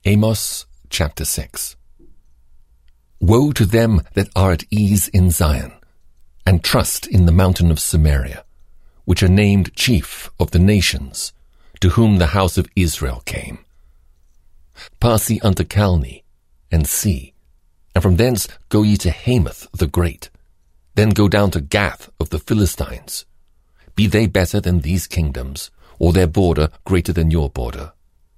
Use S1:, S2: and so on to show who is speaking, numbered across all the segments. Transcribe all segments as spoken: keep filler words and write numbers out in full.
S1: Amos chapter six. Woe to them that are at ease in Zion, and trust in the mountain of Samaria, which are named chief of the nations, to whom the house of Israel came. Pass ye unto Calne, and see, and from thence go ye to Hamath the great, then go down to Gath of the Philistines. Be they better than these kingdoms, or their border greater than your border?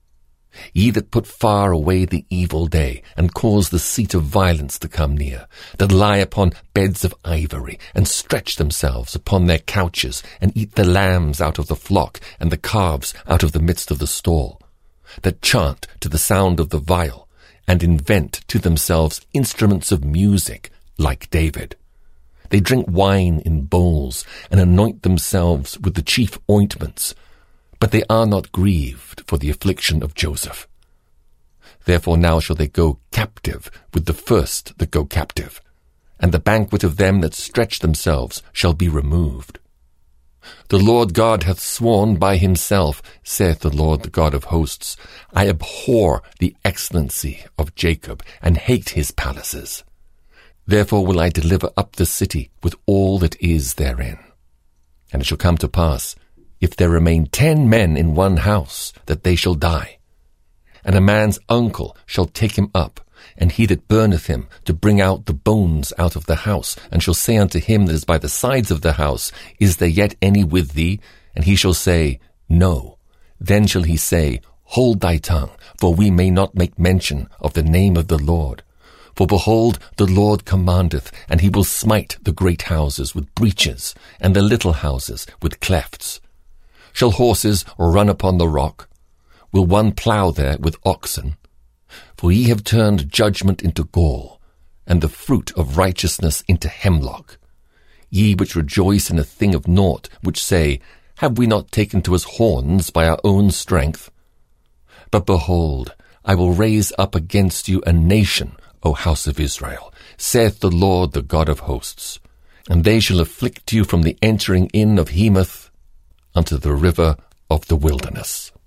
S1: Ye that put far away the evil day, and cause the seat of violence to come near, that lie upon beds of ivory, and stretch themselves upon their couches, and eat the lambs out of the flock, and the calves out of the midst of the stall, that chant to the sound of the viol, and invent to themselves instruments of music, like David. They drink wine in bowls, and anoint themselves with the chief ointments, but they are not grieved for the affliction of Joseph. Therefore now shall they go captive with the first that go captive, and the banquet of them that stretch themselves shall be removed. The Lord God hath sworn by himself, saith the Lord the God of hosts, I abhor the excellency of Jacob, and hate his palaces. Therefore will I deliver up the city with all that is therein. And it shall come to pass, if there remain ten men in one house, that they shall die. And a man's uncle shall take him up, and he that burneth him, to bring out the bones out of the house, and shall say unto him that is by the sides of the house, Is there yet any with thee? And he shall say, No. Then shall he say, Hold thy tongue, for we may not make mention of the name of the Lord. For behold, the Lord commandeth, and he will smite the great houses with breaches, and the little houses with clefts. Shall horses run upon the rock? Will one plough there with oxen? For ye have turned judgment into gall, and the fruit of righteousness into hemlock. Ye which rejoice in a thing of naught, which say, Have we not taken to us horns by our own strength? But behold, I will raise up against you a nation, O house of Israel, saith the Lord the God of hosts, and they shall afflict you from the entering in of Hamath unto the river of the wilderness.